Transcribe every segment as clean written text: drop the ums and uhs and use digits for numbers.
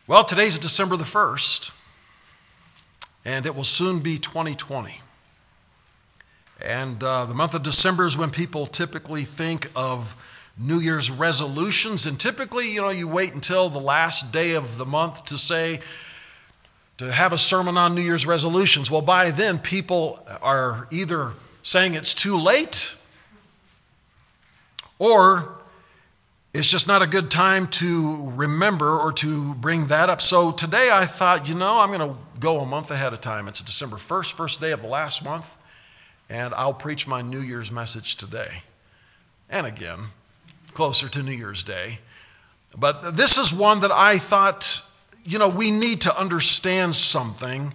Well, today's December the 1st, and it will soon be 2020. And the month of December is when people typically think of New Year's resolutions. And typically, you wait until the last day of the month to have a sermon on New Year's resolutions. Well, by then, people are either saying it's too late or it's just not a good time to remember or to bring that up. So today I thought, I'm going to go a month ahead of time. It's December 1st, first day of the last month, and I'll preach my New Year's message today. And again, closer to New Year's Day. But this is one that I thought, we need to understand something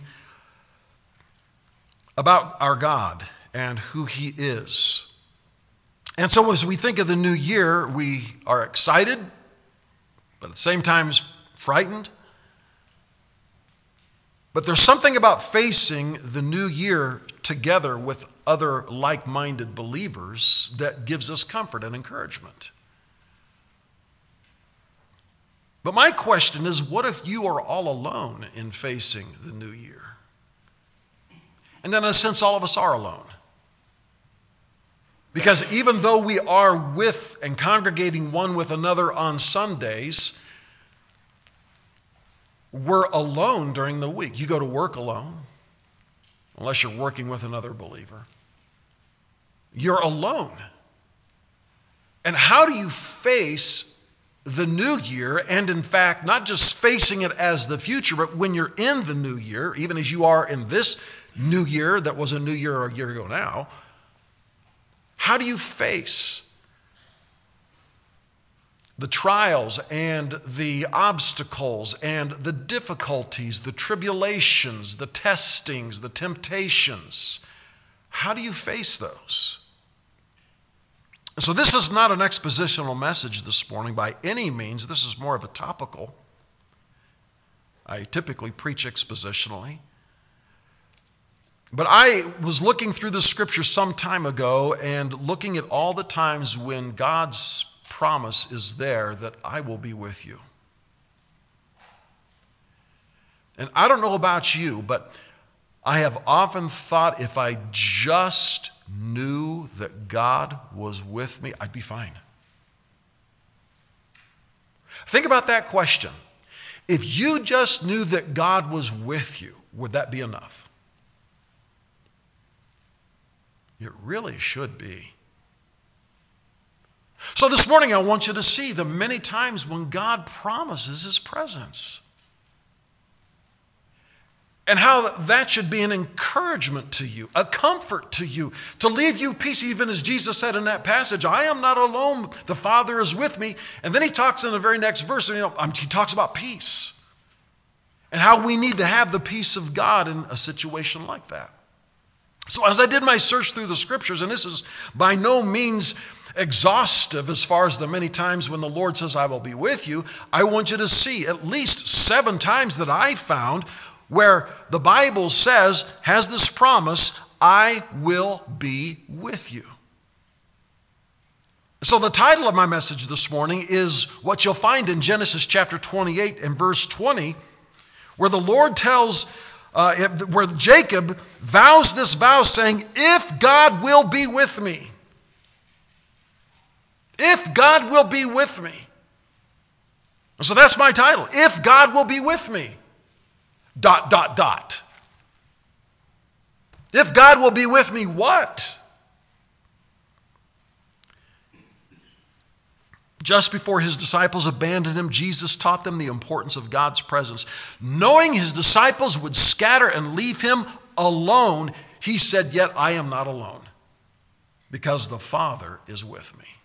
about our God and who He is. And so as we think of the new year, we are excited, but at the same time frightened. But there's something about facing the new year together with other like-minded believers that gives us comfort and encouragement. But my question is, what if you are all alone in facing the new year? And then in a sense, all of us are alone. Because even though we are with and congregating one with another on Sundays, we're alone during the week. You go to work alone, unless you're working with another believer. You're alone. And how do you face the new year, and in fact, not just facing it as the future, but when you're in the new year, even as you are in this new year that was a new year a year ago now, how do you face the trials and the obstacles and the difficulties, the tribulations, the testings, the temptations? How do you face those? So this is not an expositional message this morning by any means. This is more of a topical. I typically preach expositionally. But I was looking through the scripture some time ago and looking at all the times when God's promise is there that I will be with you. And I don't know about you, but I have often thought if I just knew that God was with me, I'd be fine. Think about that question. If you just knew that God was with you, would that be enough? It really should be. So this morning I want you to see the many times when God promises His presence. And how that should be an encouragement to you, a comfort to you, to leave you peace, even as Jesus said in that passage, I am not alone, the Father is with me. And then He talks in the very next verse, He talks about peace and how we need to have the peace of God in a situation like that. So as I did my search through the scriptures, and this is by no means exhaustive as far as the many times when the Lord says, I will be with you, I want you to see at least 7 times that I found where the Bible says, has this promise, I will be with you. So the title of my message this morning is what you'll find in Genesis chapter 28 and verse 20, where the Lord tells where Jacob vows this vow saying, if God will be with me, if God will be with me. So that's my title, if God will be with me, ... If God will be with me, what? Just before His disciples abandoned Him, Jesus taught them the importance of God's presence. Knowing His disciples would scatter and leave Him alone, He said, yet I am not alone, because the Father is with me.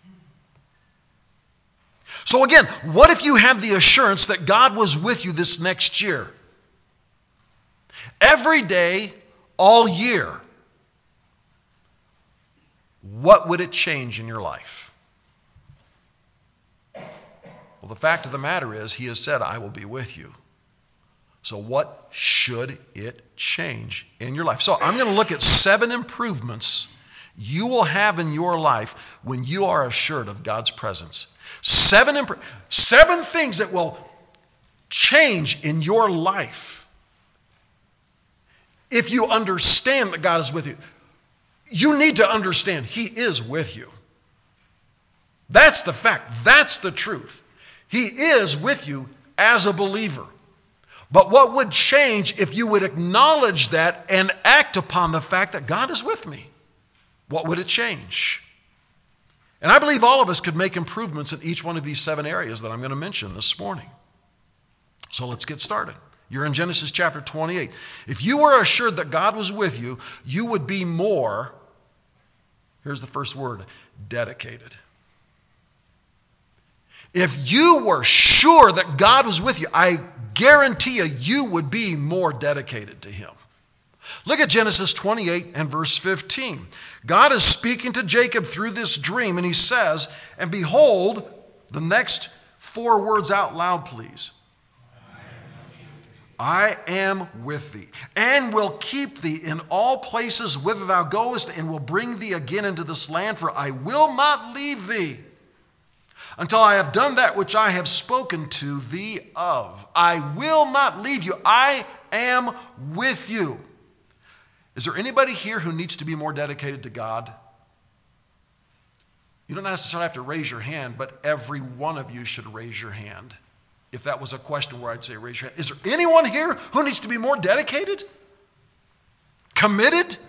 So again, what if you have the assurance that God was with you this next year? Every day, all year. What would it change in your life? Well, the fact of the matter is, He has said, I will be with you. So what should it change in your life? So I'm going to look at 7 improvements you will have in your life when you are assured of God's presence. 7 things that will change in your life if you understand that God is with you. You need to understand He is with you. That's the fact. That's the truth. He is with you as a believer. But what would change if you would acknowledge that and act upon the fact that God is with me? What would it change? And I believe all of us could make improvements in each one of these 7 areas that I'm going to mention this morning. So let's get started. You're in Genesis chapter 28. If you were assured that God was with you, you would be more, here's the first word, dedicated. If you were sure that God was with you, I guarantee you would be more dedicated to Him. Look at Genesis 28 and verse 15. God is speaking to Jacob through this dream, and He says, and behold, the next 4 words out loud, please. I am with thee, and will keep thee in all places whither thou goest, and will bring thee again into this land, for I will not leave thee until I have done that which I have spoken to thee of. I will not leave you. I am with you. Is there anybody here who needs to be more dedicated to God? You don't necessarily have to raise your hand, but every one of you should raise your hand. If that was a question where I'd say raise your hand. Is there anyone here who needs to be more dedicated? Committed?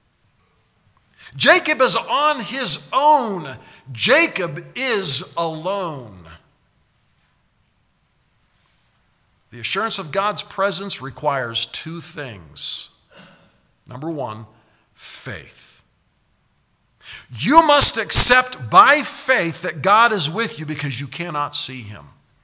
Jacob is on his own. Jacob is alone. The assurance of God's presence requires 2 things. Number 1, faith. You must accept by faith that God is with you because you cannot see Him.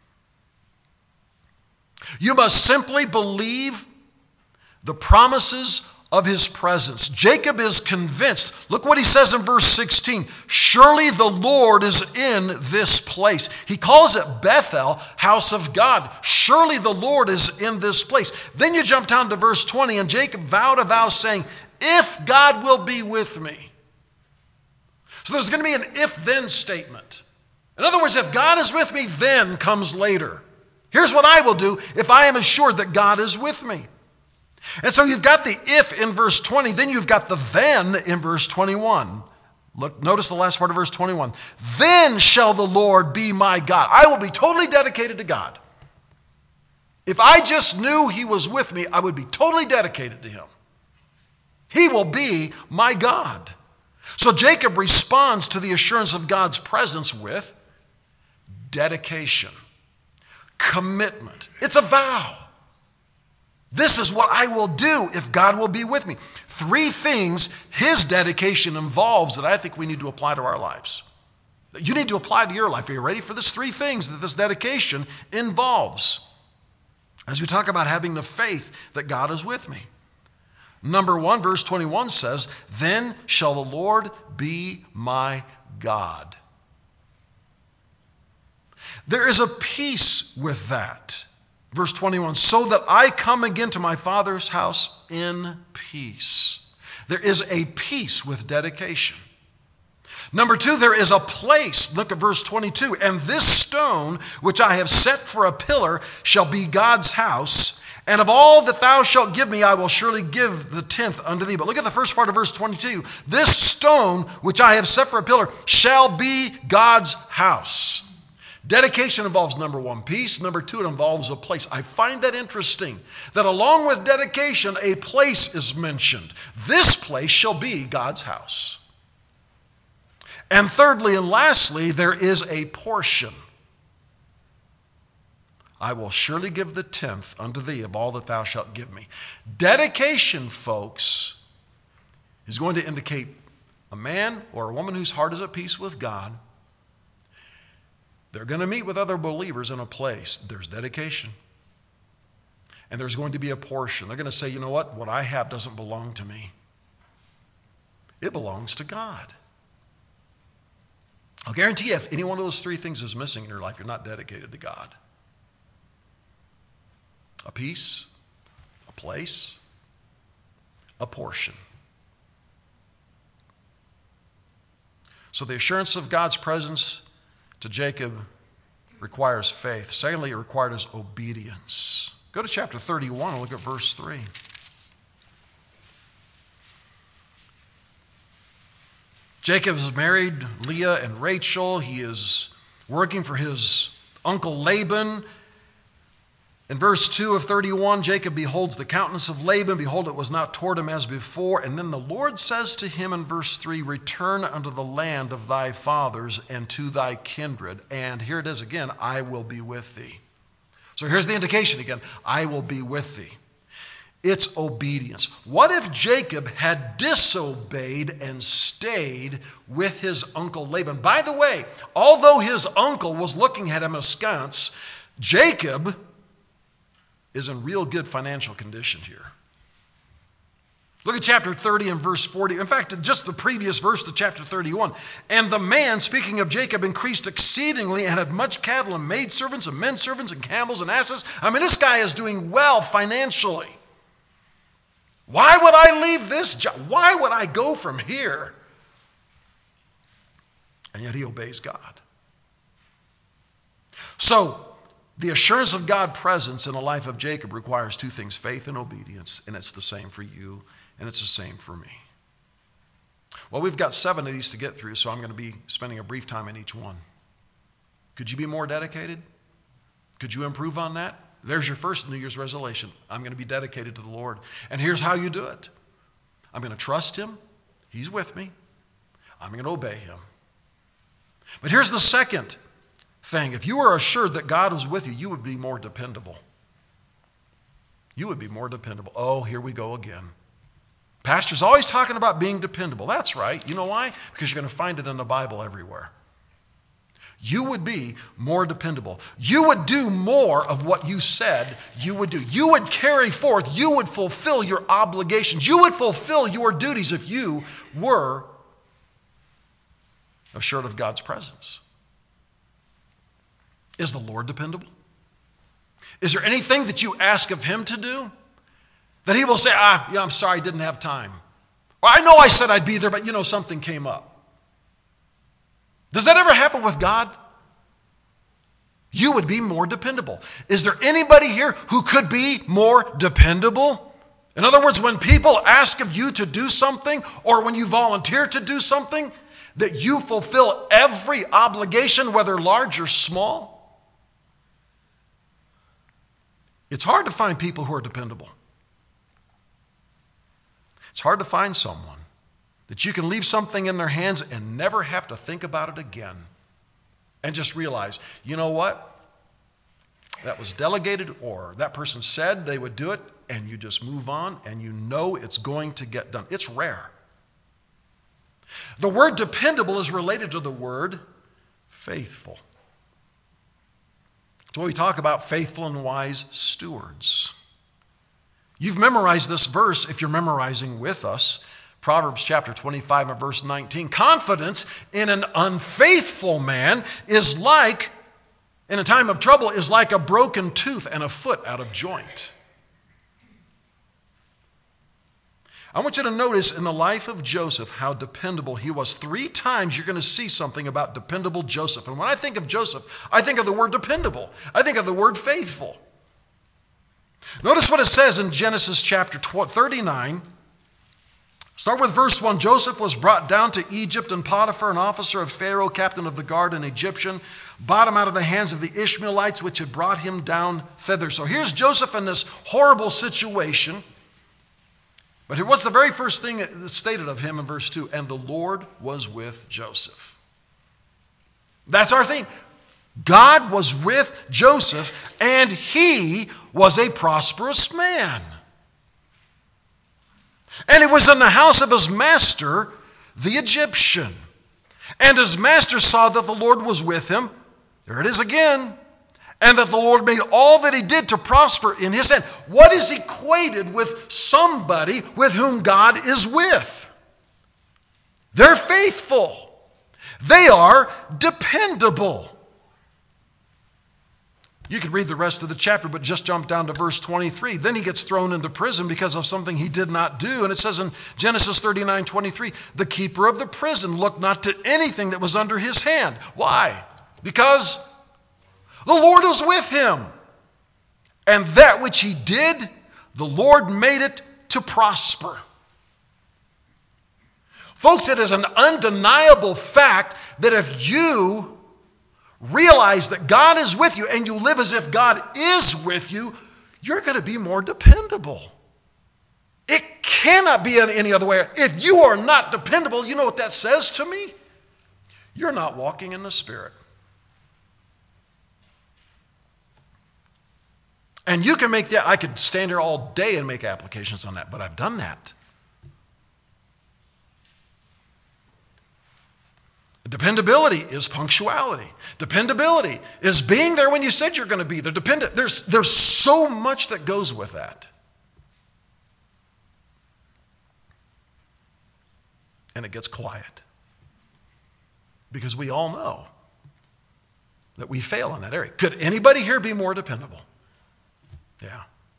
You must simply believe the promises of His presence. Jacob is convinced. Look what he says in verse 16. Surely the Lord is in this place. He calls it Bethel, house of God. Surely the Lord is in this place. Then you jump down to verse 20, and Jacob vowed a vow saying, if God will be with me. So there's going to be an if-then statement. In other words, if God is with me, then comes later. Here's what I will do if I am assured that God is with me. And so you've got the if in verse 20, then you've got the then in verse 21. Look, notice the last part of verse 21. Then shall the Lord be my God. I will be totally dedicated to God. If I just knew He was with me, I would be totally dedicated to Him. He will be my God. So Jacob responds to the assurance of God's presence with dedication. Commitment. It's a vow. This is what I will do if God will be with me. 3 things His dedication involves that I think we need to apply to our lives. That you need to apply to your life. Are you ready for this? 3 things that this dedication involves as we talk about having the faith that God is with me. Number 1, verse 21 says, then shall the Lord be my God. There is a peace with that. Verse 21, so that I come again to my Father's house in peace. There is a peace with dedication. Number 2, there is a place. Look at verse 22. And this stone, which I have set for a pillar, shall be God's house. And of all that thou shalt give me, I will surely give the 10th unto thee. But look at the first part of verse 22. This stone, which I have set for a pillar, shall be God's house. Dedication involves, number 1, peace. Number 2, it involves a place. I find that interesting, that along with dedication, a place is mentioned. This place shall be God's house. And thirdly and lastly, there is a portion. I will surely give the 10th unto thee of all that thou shalt give me. Dedication, folks, is going to indicate a man or a woman whose heart is at peace with God. They're going to meet with other believers in a place. There's dedication. And there's going to be a portion. They're going to say, you know what I have doesn't belong to me. It belongs to God. I'll guarantee you, if any one of those 3 things is missing in your life, you're not dedicated to God. A peace, a place, a portion. So the assurance of God's presence to Jacob requires faith. Secondly, it requires obedience. Go to chapter 31 and look at verse 3. Jacob is married, Leah and Rachel. He is working for his uncle Laban. In verse 2 of 31, Jacob beholds the countenance of Laban. Behold, it was not toward him as before. And then the Lord says to him in verse 3, return unto the land of thy fathers and to thy kindred. And here it is again, I will be with thee. So here's the indication again, I will be with thee. It's obedience. What if Jacob had disobeyed and stayed with his uncle Laban? By the way, although his uncle was looking at him askance, Jacob is in real good financial condition here. Look at chapter 30 and verse 40. In fact, just the previous verse to chapter 31. And the man, speaking of Jacob, increased exceedingly and had much cattle and maidservants and men servants and camels and asses. I mean, this guy is doing well financially. Why would I leave this job? Why would I go from here? And yet he obeys God. So, the assurance of God's presence in the life of Jacob requires two things, faith and obedience, and it's the same for you, and it's the same for me. Well, we've got 7 of these to get through, so I'm going to be spending a brief time in each one. Could you be more dedicated? Could you improve on that? There's your first New Year's resolution. I'm going to be dedicated to the Lord. And here's how you do it. I'm going to trust Him. He's with me. I'm going to obey Him. But here's the second thing. If you were assured that God was with you, you would be more dependable. You would be more dependable. Oh, here we go again. Pastor's always talking about being dependable. That's right. You know why? Because you're going to find it in the Bible everywhere. You would be more dependable. You would do more of what you said you would do. You would carry forth. You would fulfill your obligations. You would fulfill your duties if you were assured of God's presence. Is the Lord dependable? Is there anything that you ask of Him to do that He will say, I'm sorry, I didn't have time. Or I know I said I'd be there, but something came up. Does that ever happen with God? You would be more dependable. Is there anybody here who could be more dependable? In other words, when people ask of you to do something, or when you volunteer to do something, that you fulfill every obligation, whether large or small? It's hard to find people who are dependable. It's hard to find someone that you can leave something in their hands and never have to think about it again. And just realize, you know what? That was delegated, or that person said they would do it, and you just move on, and you know it's going to get done. It's rare. The word dependable is related to the word faithful. It's what we talk about, faithful and wise stewards. You've memorized this verse if you're memorizing with us. Proverbs chapter 25 and verse 19. Confidence in an unfaithful man is like, in a time of trouble, is like a broken tooth and a foot out of joint. I want you to notice in the life of Joseph how dependable he was. 3 times you're going to see something about dependable Joseph. And when I think of Joseph, I think of the word dependable. I think of the word faithful. Notice what it says in Genesis chapter 39. Start with verse 1. Joseph was brought down to Egypt, and Potiphar, an officer of Pharaoh, captain of the guard, an Egyptian, bought him out of the hands of the Ishmaelites, which had brought him down thither. So here's Joseph in this horrible situation. But what's the very first thing that's stated of him in verse 2? And the Lord was with Joseph. That's our theme. God was with Joseph, and he was a prosperous man. And he was in the house of his master, the Egyptian. And his master saw that the Lord was with him. There it is again. And that the Lord made all that he did to prosper in his hand. What is equated with somebody with whom God is with? They're faithful. They are dependable. You could read the rest of the chapter, but just jump down to verse 23. Then he gets thrown into prison because of something he did not do. And it says in Genesis 39:23, the keeper of the prison looked not to anything that was under his hand. Why? Because The Lord was with him. And that which he did, the Lord made it to prosper. Folks, it is an undeniable fact that if you realize that God is with you and you live as if God is with you, you're going to be more dependable. It cannot be any other way. If you are not dependable, you know what that says to me? You're not walking in the Spirit. And you can make that, I could stand here all day and make applications on that, but I've done that. Dependability is punctuality. Dependability is being there when you said you're going to be there. There's so much that goes with that. And it gets quiet. Because we all know that we fail in that area. Could anybody here be more dependable? Yeah.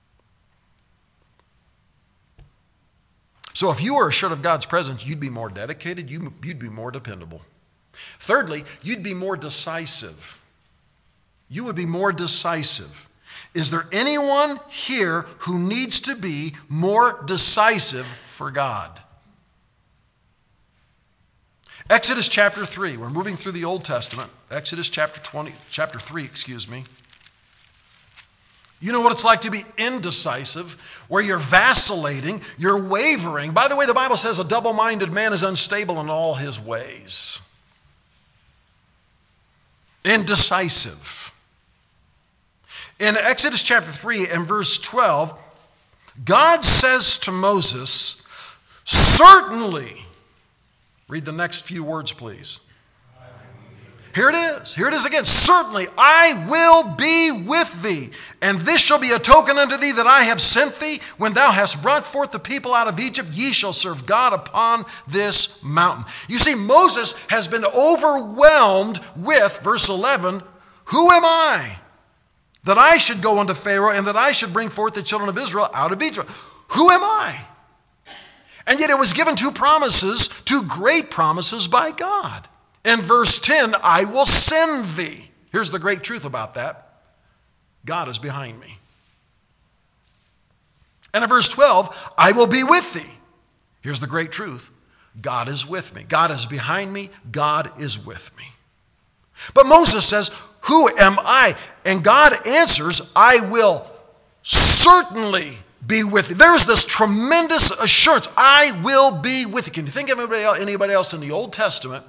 So if you were assured of God's presence, you'd be more dedicated, you'd be more dependable. Thirdly, you'd be more decisive. You would be more decisive. Is there anyone here who needs to be more decisive for God? Exodus chapter 3. We're moving through the Old Testament. Exodus chapter 3. You know what it's like to be indecisive, where you're vacillating, you're wavering. By the way, the Bible says a double-minded man is unstable in all his ways. Indecisive. In Exodus chapter 3 and verse 12, God says to Moses, certainly, read the next few words, please. Here it is. Here it is again. Certainly, I will be with thee, and this shall be a token unto thee that I have sent thee. When thou hast brought forth the people out of Egypt, ye shall serve God upon this mountain. You see, Moses has been overwhelmed with, verse 11, who am I that I should go unto Pharaoh and that I should bring forth the children of Israel out of Egypt? Who am I? And yet it was given two great promises by God. In verse 10, I will send thee. Here's the great truth about that. God is behind me. And in verse 12, I will be with thee. Here's the great truth. God is with me. God is behind me. God is with me. But Moses says, who am I? And God answers, I will certainly be with thee. There's this tremendous assurance. I will be with you. Can you think of anybody else in the Old Testament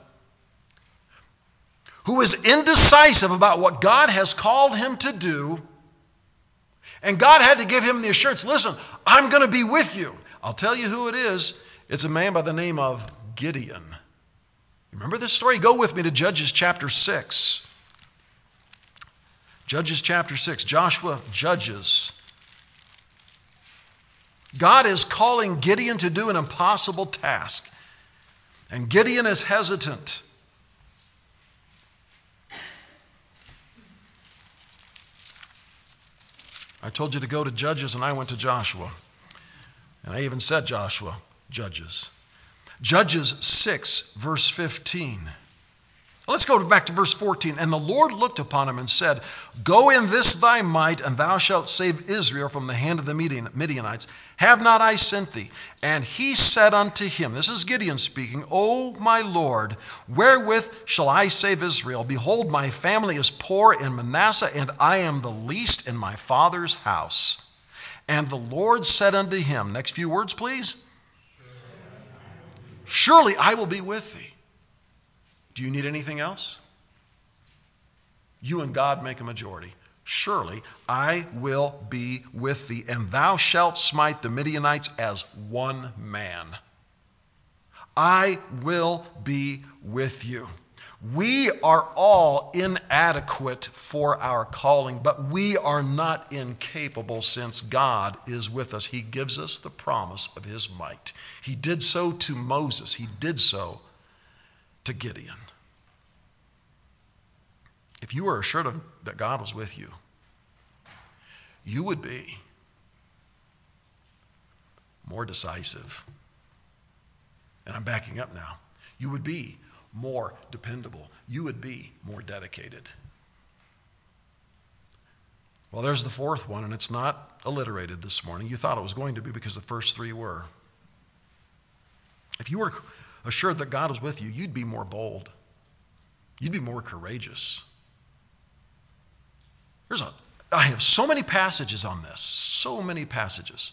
who is indecisive about what God has called him to do, and God had to give him the assurance, listen, I'm going to be with you. I'll tell you who it is. It's a man by the name of Gideon. Remember this story? Go with me to Judges chapter 6. Judges chapter 6. Joshua judges. God is calling Gideon to do an impossible task, and Gideon is hesitant. I told you to go to Judges, and I went to Joshua. And I even said Joshua, Judges. Judges 6, verse 15. Let's go back to verse 14. And the Lord looked upon him and said, go in this thy might, and thou shalt save Israel from the hand of the Midianites. Have not I sent thee? And he said unto him, this is Gideon speaking, O my Lord, wherewith shall I save Israel? Behold, my family is poor in Manasseh, and I am the least in my father's house. And the Lord said unto him, next few words, please. Surely I will be with thee. Do you need anything else? You and God make a majority. Surely I will be with thee, and thou shalt smite the Midianites as one man. I will be with you. We are all inadequate for our calling, but we are not incapable since God is with us. He gives us the promise of his might. He did so to Moses. He did so to Gideon. If you were assured that God was with you, you would be more decisive. And I'm backing up now. You would be more dependable. You would be more dedicated. Well, there's the fourth one, and it's not alliterated this morning. You thought it was going to be because the first three were. If you were assured that God was with you, you'd be more bold. You'd be more courageous. I have so many passages on this, so many passages.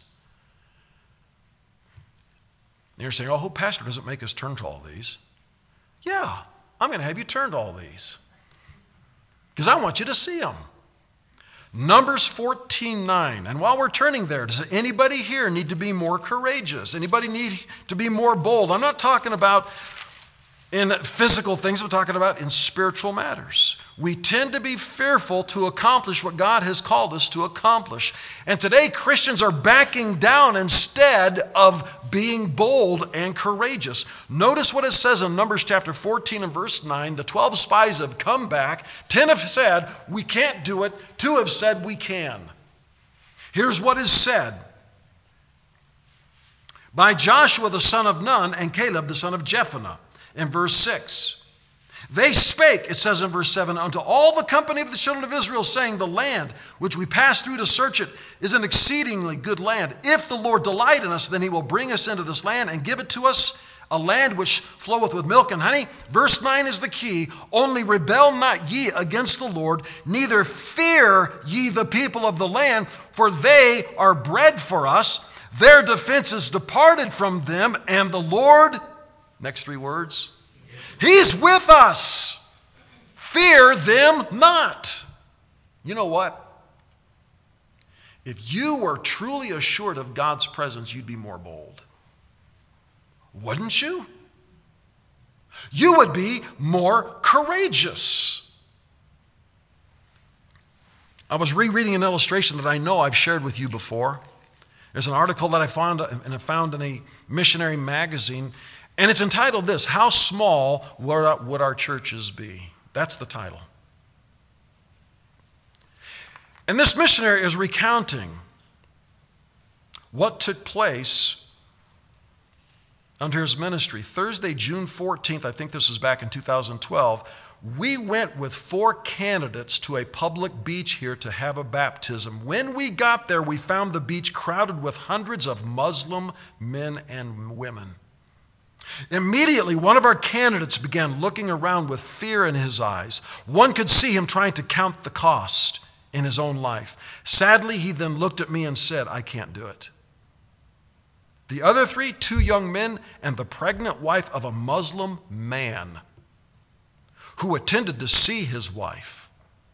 And you're saying, oh, Pastor doesn't make us turn to all these. Yeah, I'm going to have you turn to all these because I want you to see them. Numbers 14:9. And while we're turning there, does anybody here need to be more courageous? Anybody need to be more bold? I'm not talking about in physical things, I'm talking about in spiritual matters. We tend to be fearful to accomplish what God has called us to accomplish. And today, Christians are backing down instead of being bold and courageous. Notice what it says in Numbers chapter 14 and verse 9. The 12 spies have come back. 10 have said, we can't do it. 2 have said, we can. Here's what is said. By Joshua the son of Nun and Caleb the son of Jephunneh. In verse 6, they spake, it says in verse 7, unto all the company of the children of Israel, saying, the land which we passed through to search it is an exceedingly good land. If the Lord delight in us, then he will bring us into this land and give it to us, a land which floweth with milk and honey. Verse 9 is the key. Only rebel not ye against the Lord, neither fear ye the people of the land, for they are bread for us. Their defense is departed from them, and the Lord... Next three words. He's with us. Fear them not. You know what? If you were truly assured of God's presence, you'd be more bold. Wouldn't you? You would be more courageous. I was rereading an illustration that I know I've shared with you before. There's an article that I found in a missionary magazine. And it's entitled this, How Small Would Our Churches Be? That's the title. And this missionary is recounting what took place under his ministry. Thursday, June 14th, I think this was back in 2012, we went with 4 candidates to a public beach here to have a baptism. When we got there, we found the beach crowded with hundreds of Muslim men and women. Immediately, one of our candidates began looking around with fear in his eyes. One could see him trying to count the cost in his own life. Sadly, he then looked at me and said, I can't do it. The other 3, 2 young men and the pregnant wife of a Muslim man who attended to see his wife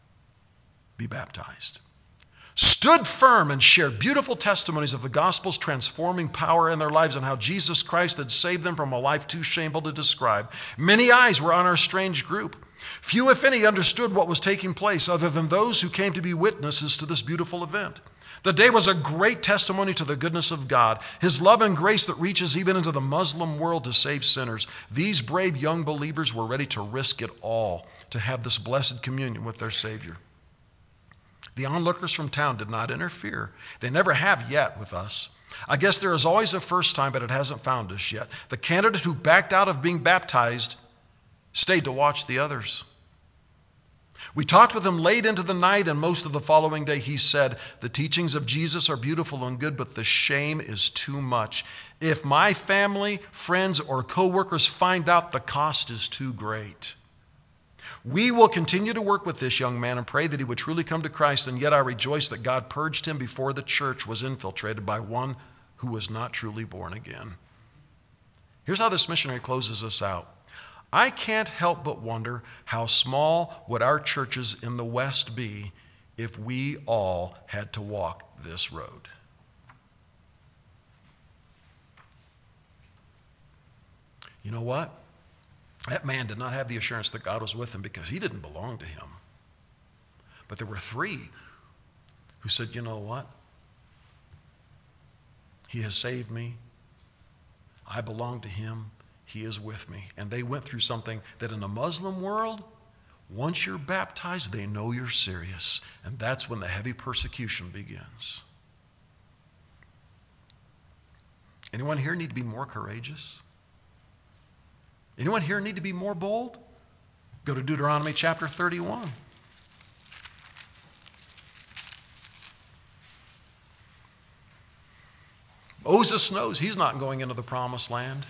be baptized, stood firm and shared beautiful testimonies of the gospel's transforming power in their lives and how Jesus Christ had saved them from a life too shameful to describe. Many eyes were on our strange group. Few, if any, understood what was taking place other than those who came to be witnesses to this beautiful event. The day was a great testimony to the goodness of God, his love and grace that reaches even into the Muslim world to save sinners. These brave young believers were ready to risk it all to have this blessed communion with their Savior. The onlookers from town did not interfere. They never have yet with us. I guess there is always a first time, but it hasn't found us yet. The candidate who backed out of being baptized stayed to watch the others. We talked with him late into the night, and most of the following day he said, the teachings of Jesus are beautiful and good, but the shame is too much. If my family, friends, or co-workers find out, the cost is too great. We will continue to work with this young man and pray that he would truly come to Christ, and yet I rejoice that God purged him before the church was infiltrated by one who was not truly born again. Here's how this missionary closes us out. I can't help but wonder how small would our churches in the West be if we all had to walk this road. You know what? That man did not have the assurance that God was with him because he didn't belong to him. But there were 3 who said, you know what? He has saved me. I belong to him. He is with me. And they went through something that in the Muslim world, once you're baptized, they know you're serious. And that's when the heavy persecution begins. Anyone here need to be more courageous? Anyone here need to be more bold? Go to Deuteronomy chapter 31. Moses knows he's not going into the promised land.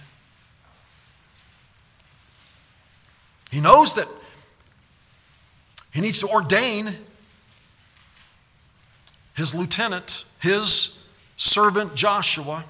He knows that he needs to ordain his lieutenant, his servant Joshua.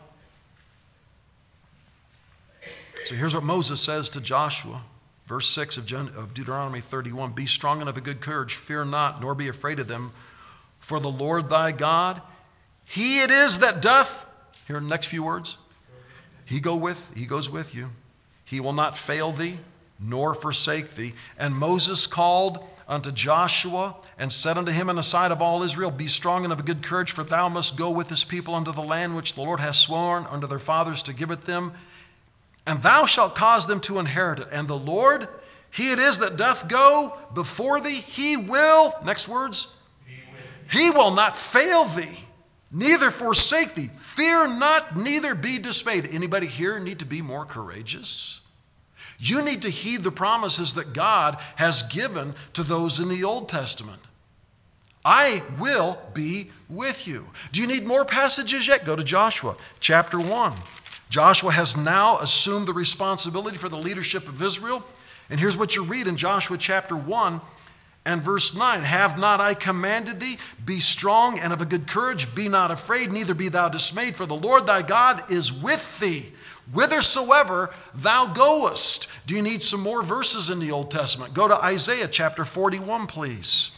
So here's what Moses says to Joshua. Verse 6 of Deuteronomy 31, be strong and of a good courage, fear not, nor be afraid of them. For the Lord thy God, he it is that doth, here in the next few words, he goes with you. He will not fail thee, nor forsake thee. And Moses called unto Joshua, and said unto him in the sight of all Israel, be strong and of a good courage, for thou must go with this people unto the land which the Lord hath sworn unto their fathers to give it them. And thou shalt cause them to inherit it. And the Lord, he it is that doth go before thee. He will, next words, he will not fail thee, neither forsake thee. Fear not, neither be dismayed. Anybody here need to be more courageous? You need to heed the promises that God has given to those in the Old Testament. I will be with you. Do you need more passages yet? Go to Joshua chapter 1. Joshua has now assumed the responsibility for the leadership of Israel. And here's what you read in Joshua chapter 1 and verse 9. Have not I commanded thee? Be strong and of a good courage. Be not afraid, neither be thou dismayed. For the Lord thy God is with thee, whithersoever thou goest. Do you need some more verses in the Old Testament? Go to Isaiah chapter 41, please.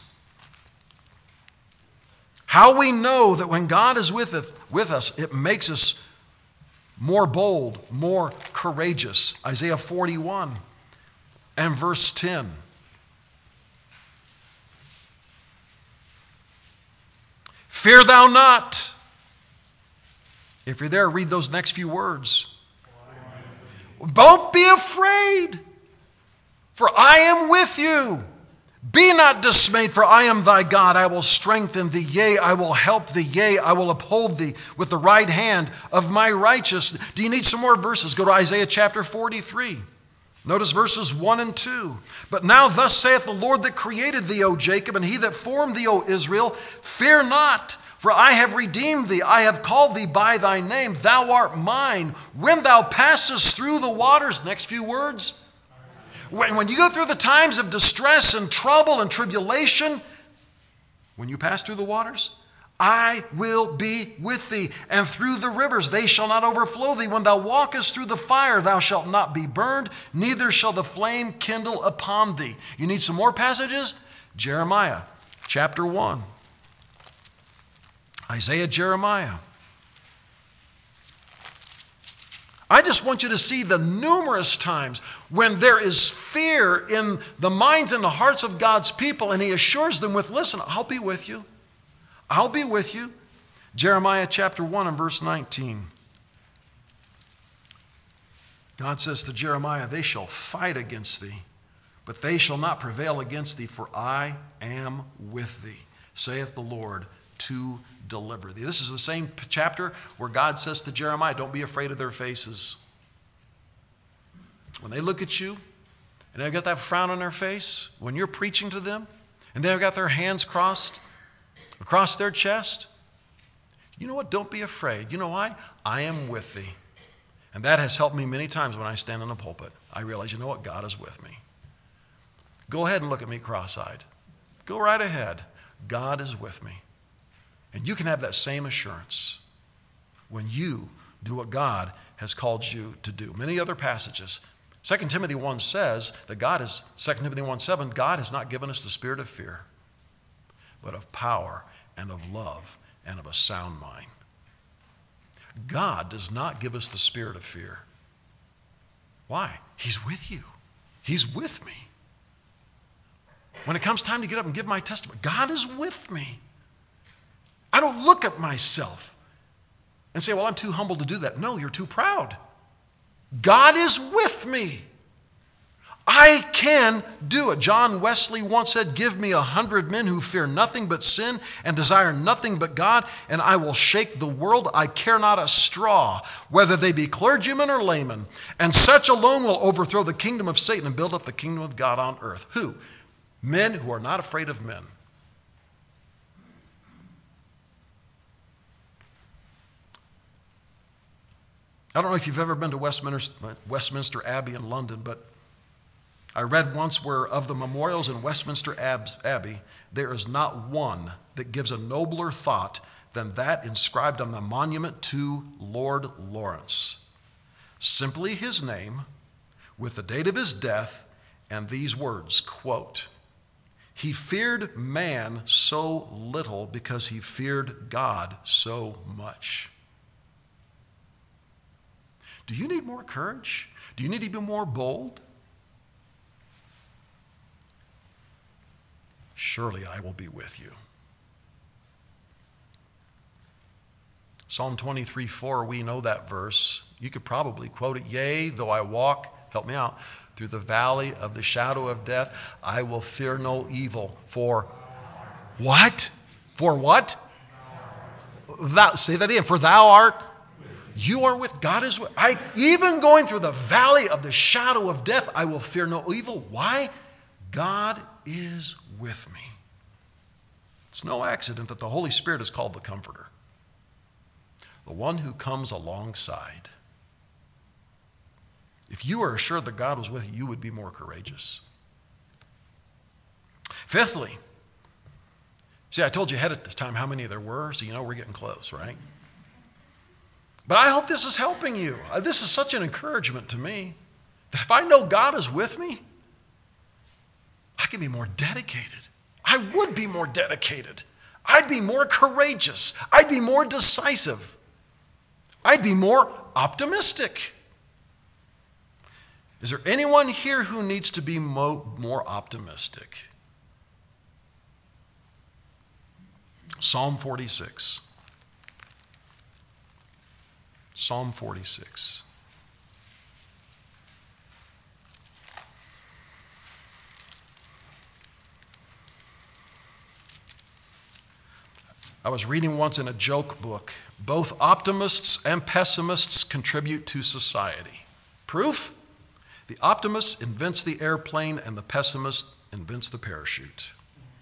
How we know that when God is with us, it makes us more bold, more courageous. Isaiah 41 and verse 10. Fear thou not. If you're there, read those next few words. Don't be afraid, for I am with you. Be not dismayed, for I am thy God. I will strengthen thee, yea, I will help thee, yea, I will uphold thee with the right hand of my righteousness. Do you need some more verses? Go to Isaiah chapter 43. Notice verses 1 and 2. But now thus saith the Lord that created thee, O Jacob, and he that formed thee, O Israel, fear not, for I have redeemed thee. I have called thee by thy name. Thou art mine. When thou passest through the waters, next few words. When you go through the times of distress and trouble and tribulation, when you pass through the waters, I will be with thee. And through the rivers, they shall not overflow thee. When thou walkest through the fire, thou shalt not be burned, neither shall the flame kindle upon thee. You need some more passages? Jeremiah chapter 1. Isaiah, Jeremiah. I just want you to see the numerous times when there is fear in the minds and the hearts of God's people, and he assures them with, listen, I'll be with you. I'll be with you. Jeremiah chapter 1 and verse 19. God says to Jeremiah, they shall fight against thee, but they shall not prevail against thee, for I am with thee, saith the Lord, to deliver thee. This is the same chapter where God says to Jeremiah, don't be afraid of their faces. When they look at you and they've got that frown on their face, when you're preaching to them and they've got their hands crossed across their chest, you know what? Don't be afraid. You know why? I am with thee. And that has helped me many times when I stand in the pulpit. I realize, you know what? God is with me. Go ahead and look at me cross-eyed. Go right ahead. God is with me. And you can have that same assurance when you do what God has called you to do. Many other passages. 2 Timothy 1 says that 2 Timothy 1:7, God has not given us the spirit of fear, but of power and of love and of a sound mind. God does not give us the spirit of fear. Why? He's with you. He's with me. When it comes time to get up and give my testimony, God is with me. I don't look at myself and say, well, I'm too humble to do that. No, you're too proud. God is with me. I can do it. John Wesley once said, give me 100 men who fear nothing but sin and desire nothing but God, and I will shake the world. I care not a straw, whether they be clergymen or laymen. And such alone will overthrow the kingdom of Satan and build up the kingdom of God on earth. Who? Men who are not afraid of men. I don't know if you've ever been to Westminster Abbey in London, but I read once where of the memorials in Westminster Abbey, there is not one that gives a nobler thought than that inscribed on the monument to Lord Lawrence. Simply his name, with the date of his death, and these words, quote, "He feared man so little because he feared God so much." Do you need more courage? Do you need to be more bold? Surely I will be with you. Psalm 23:4, we know that verse. You could probably quote it. Yea, though I walk, help me out, through the valley of the shadow of death, I will fear no evil. For what? For what? Say that again. For thou art, you are with, God is with. Even going through the valley of the shadow of death, I will fear no evil. Why? God is with me. It's no accident that the Holy Spirit is called the Comforter, the one who comes alongside. If you are assured that God was with you, you would be more courageous. Fifthly, see, I told you ahead of time how many there were, so you know we're getting close, right? But I hope this is helping you. This is such an encouragement to me that if I know God is with me, I can be more dedicated. I would be more dedicated. I'd be more courageous. I'd be more decisive. I'd be more optimistic. Is there anyone here who needs to be more optimistic? Psalm 46. Psalm 46. I was reading once in a joke book, both optimists and pessimists contribute to society. Proof? The optimist invents the airplane and the pessimist invents the parachute.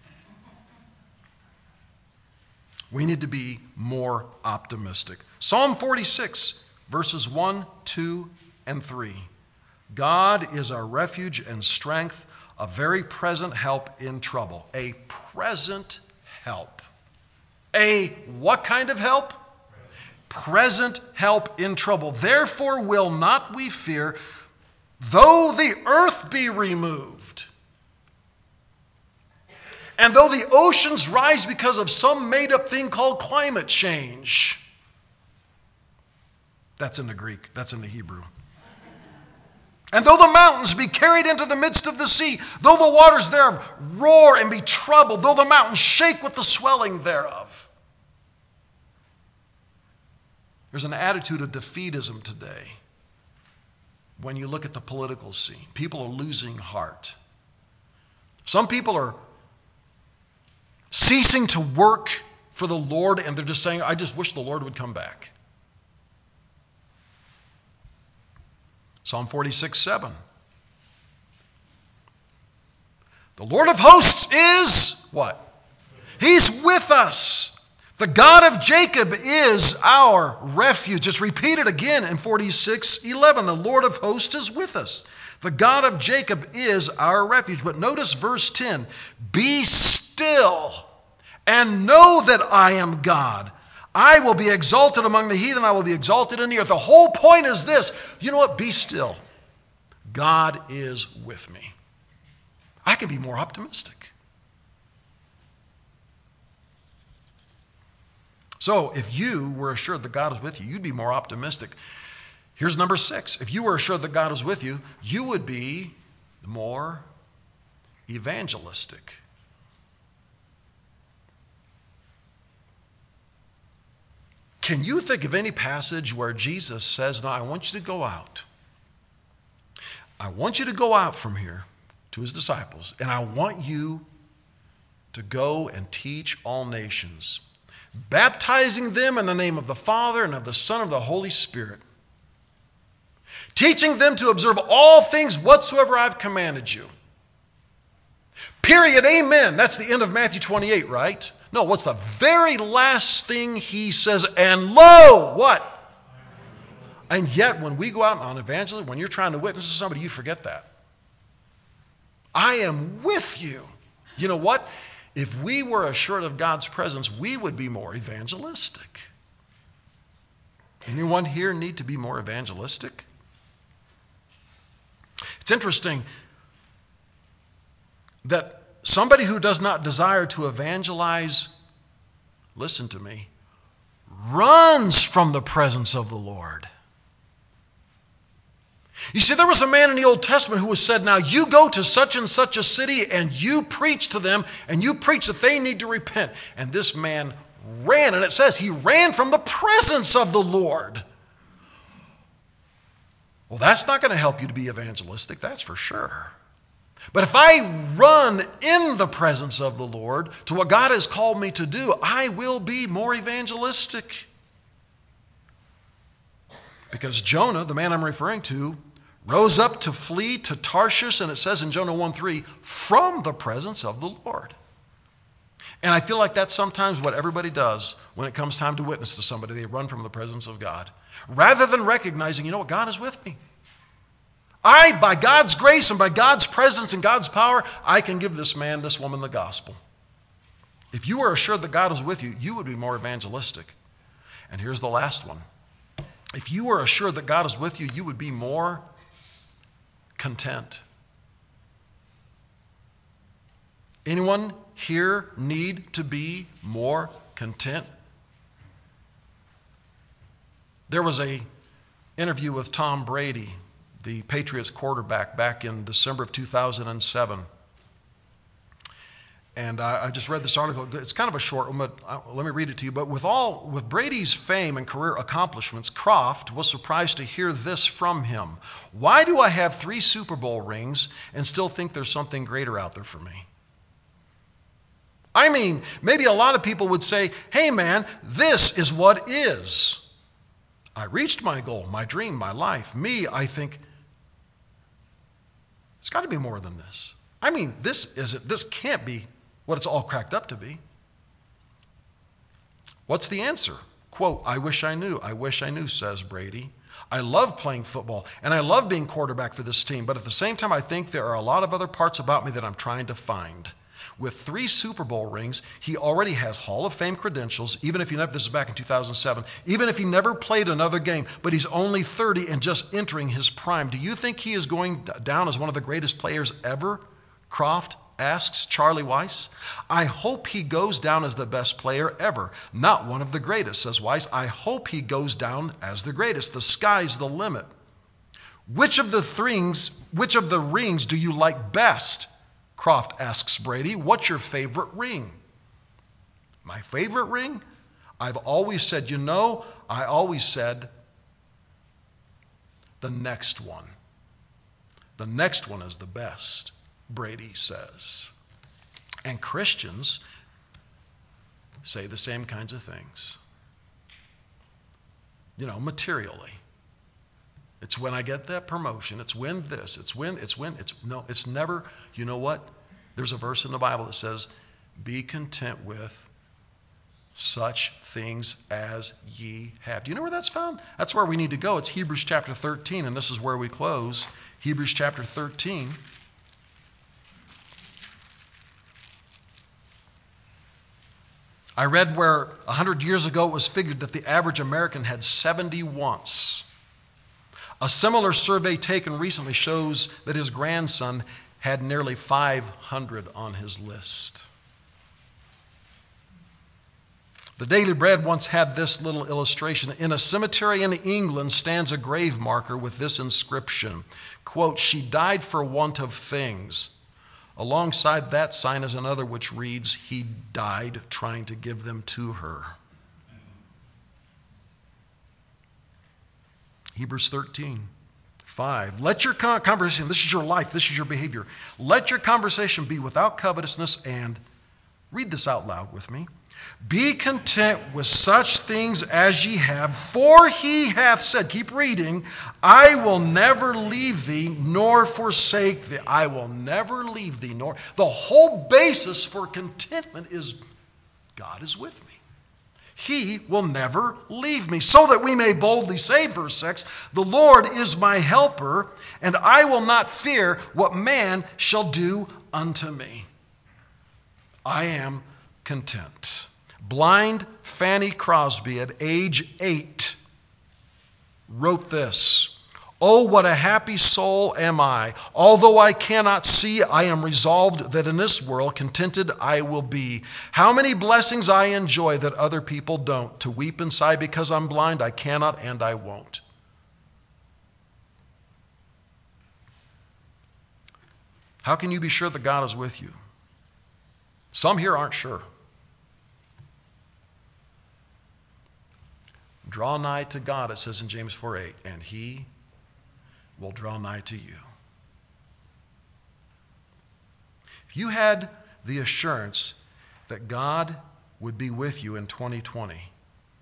We need to be more optimistic. Psalm 46, verses 1, 2, and 3. God is our refuge and strength, a very present help in trouble. A present help. A what kind of help? Present help in trouble. Therefore will not we fear, though the earth be removed, and though the oceans rise because of some made-up thing called climate change. That's in the Greek. That's in the Hebrew. And though the mountains be carried into the midst of the sea, though the waters thereof roar and be troubled, though the mountains shake with the swelling thereof. There's an attitude of defeatism today when you look at the political scene. People are losing heart. Some people are ceasing to work for the Lord, and they're just saying, I just wish the Lord would come back. Psalm 46:7. The Lord of hosts is what? He's with us. The God of Jacob is our refuge. It's repeated again in 46:11. The Lord of hosts is with us. The God of Jacob is our refuge. But notice verse 10. Be still and know that I am God. I will be exalted among the heathen. I will be exalted in the earth. The whole point is this. You know what? Be still. God is with me. I can be more optimistic. So if you were assured that God is with you, you'd be more optimistic. Here's number 6. If you were assured that God is with you, you would be more evangelistic. Can you think of any passage where Jesus says, now I want you to go out. I want you to go out from here to his disciples, and I want you to go and teach all nations, baptizing them in the name of the Father and of the Son and of the Holy Spirit, teaching them to observe all things whatsoever I've commanded you. Period. Amen. That's the end of Matthew 28, right? No, what's the very last thing he says? And lo, what? And yet, when we go out on evangelism, when you're trying to witness to somebody, you forget that. I am with you. You know what? If we were assured of God's presence, we would be more evangelistic. Anyone here need to be more evangelistic? It's interesting that somebody who does not desire to evangelize, listen to me, runs from the presence of the Lord. You see, there was a man in the Old Testament who was said, now you go to such and such a city and you preach to them and you preach that they need to repent. And this man ran, and it says he ran from the presence of the Lord. Well, that's not going to help you to be evangelistic, that's for sure. But if I run in the presence of the Lord to what God has called me to do, I will be more evangelistic. Because Jonah, the man I'm referring to, rose up to flee to Tarshish, and it says in Jonah 1:3, from the presence of the Lord. And I feel like that's sometimes what everybody does when it comes time to witness to somebody. They run from the presence of God. Rather than recognizing, you know what, God is with me. By God's grace and by God's presence and God's power, I can give this man, this woman the gospel. If you were assured that God is with you, you would be more evangelistic. And here's the last one. If you were assured that God is with you, you would be more content. Anyone here need to be more content? There was an interview with Tom Brady, the Patriots quarterback, back in December of 2007. And I just read this article. It's kind of a short one, but let me read it to you. But with Brady's fame and career accomplishments, Croft was surprised to hear this from him. Why do I have 3 Super Bowl rings and still think there's something greater out there for me? I mean, maybe a lot of people would say, hey man, this is what is. I reached my goal, my dream, my life. Me, I think, it's got to be more than this. I mean, this can't be what it's all cracked up to be. What's the answer? Quote, I wish I knew, says Brady. I love playing football, and I love being quarterback for this team, but at the same time, I think there are a lot of other parts about me that I'm trying to find. With 3 Super Bowl rings, he already has Hall of Fame credentials, even if this is back in 2007, even if he never played another game, but he's only 30 and just entering his prime. Do you think he is going down as one of the greatest players ever? Croft asks Charlie Weiss. I hope he goes down as the best player ever, not one of the greatest, says Weiss. I hope he goes down as the greatest. The sky's the limit. Which of the rings do you like best? Croft asks Brady. What's your favorite ring? My favorite ring? I've always said, I always said the next one. The next one is the best, Brady says. And Christians say the same kinds of things. Materially. It's when I get that promotion. It's when this. It's never. You know what? There's a verse in the Bible that says, be content with such things as ye have. Do you know where that's found? That's where we need to go. It's Hebrews chapter 13, and this is where we close. Hebrews chapter 13. I read where 100 years ago it was figured that the average American had 70 wants. A similar survey taken recently shows that his grandson had nearly 500 on his list. The Daily Bread once had this little illustration. In a cemetery in England stands a grave marker with this inscription, quote, she died for want of things. Alongside that sign is another which reads, he died trying to give them to her. Hebrews 13:5. Let your conversation, this is your life, this is your behavior. Let your conversation be without covetousness and, read this out loud with me, be content with such things as ye have, for he hath said, keep reading, I will never leave thee nor forsake thee. I will never leave thee nor. The whole basis for contentment is God is with me. He will never leave me. So that we may boldly say, verse 6, the Lord is my helper, and I will not fear what man shall do unto me. I am content. Blind Fanny Crosby at age 8 wrote this: "Oh, what a happy soul am I! Although I cannot see, I am resolved that in this world contented I will be. How many blessings I enjoy that other people don't. To weep and sigh because I'm blind, I cannot and I won't." How can you be sure that God is with you? Some here aren't sure. Draw nigh to God, it says in James 4:8, and He will draw nigh to you. If you had the assurance that God would be with you in 2020,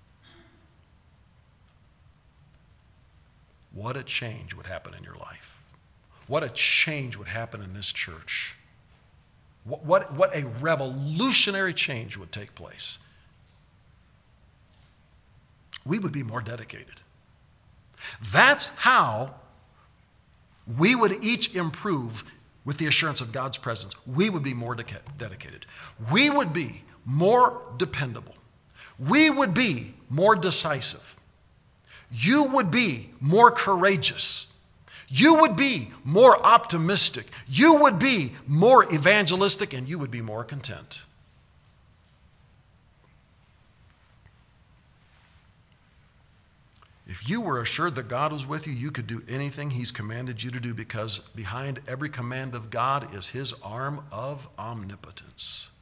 what a change would happen in your life. What a change would happen in this church. What a revolutionary change would take place. We would be more dedicated. That's how we would each improve with the assurance of God's presence. We would be more dedicated. We would be more dependable. We would be more decisive. You would be more courageous. You would be more optimistic. You would be more evangelistic, and you would be more content. If you were assured that God was with you, you could do anything He's commanded you to do, because behind every command of God is His arm of omnipotence.